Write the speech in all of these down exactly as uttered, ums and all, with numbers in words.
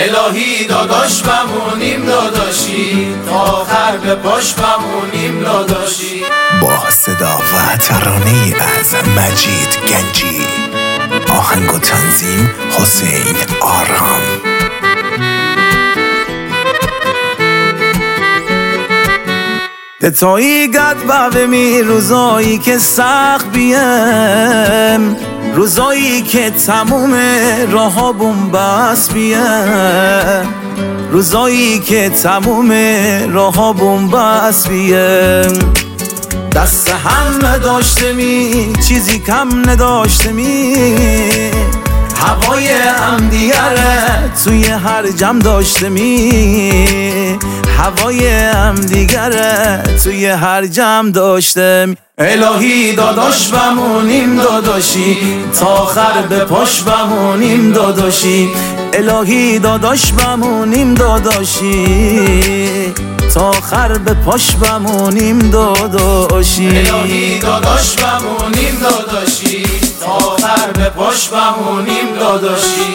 الهی داداش بمونیم داداشی، تا آخر به پاش بمونیم داداشی. با صدا و ترانه از مجید گنجی، آهنگ و تنظیم حسین آرام. دتایی گد بمی روزایی که سخت بیم، روزایی که تموم راه ها بومبست بیم، روزایی که تموم راه ها بومبست بیم. دست هم نداشته می چیزی کم نداشته می، هوای هم دیگره توی هر جمع داشته می، هوای هم دیگره توی هر جمع داشته می. الهی داداش بمونیم داداشی، تا آخر به پاش بمونیم داداشی. الهی داداش بمونیم داداشی، تا آخر به پاش بمونیم داداشی. الهی داداش بمونیم داداشی، تا آخر به پاش بمونیم داداشی.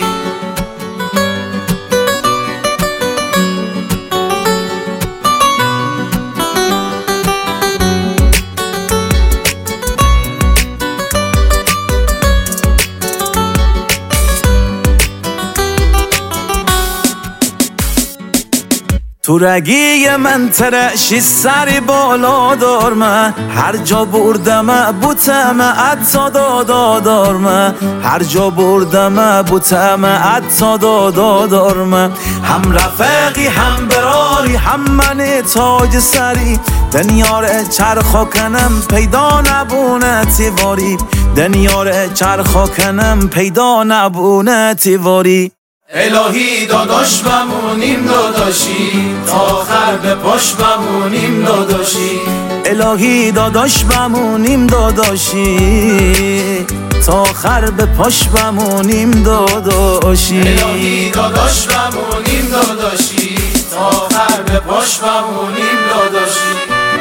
تو رگی من ترشی سری بالا دارمه، هر جا بردم بوتم عطا دادا دارمه، هر جا بردم بوتم عطا دادا دارمه. هم رفقی هم براری هم من تاج سری، دنیار چرخا کنم پیدا نبونه تیواری، دنیار چرخا کنم پیدا نبونه تیواری. الهی داداش بمونیم داداشی، تا آخر به پاش بمونیم داداشی. الهی داداش بمونیم داداشی، تا آخر به پاش بمونیم داداشی. الهی داداش بمونیم داداشی، تا آخر به پاش بمونیم داداشی.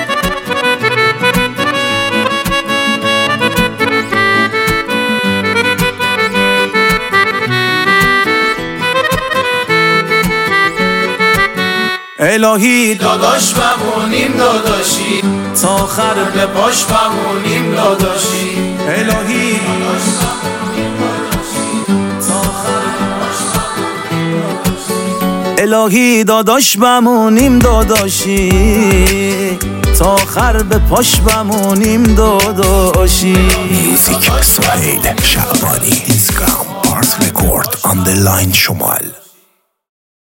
الهی داداش بمونیم داداشی، تا آخر به پاش بمونیم داداشی. الهی داداش بمونیم داداشی، تا آخر به پاش بمونیم داداشی. الهی داداش بمونیم داداشی، تا آخر به پاش بمونیم داداشی. میوزیک سهیل شعبانی، اینستاگرام پارت رکورد آندرلاین شمال.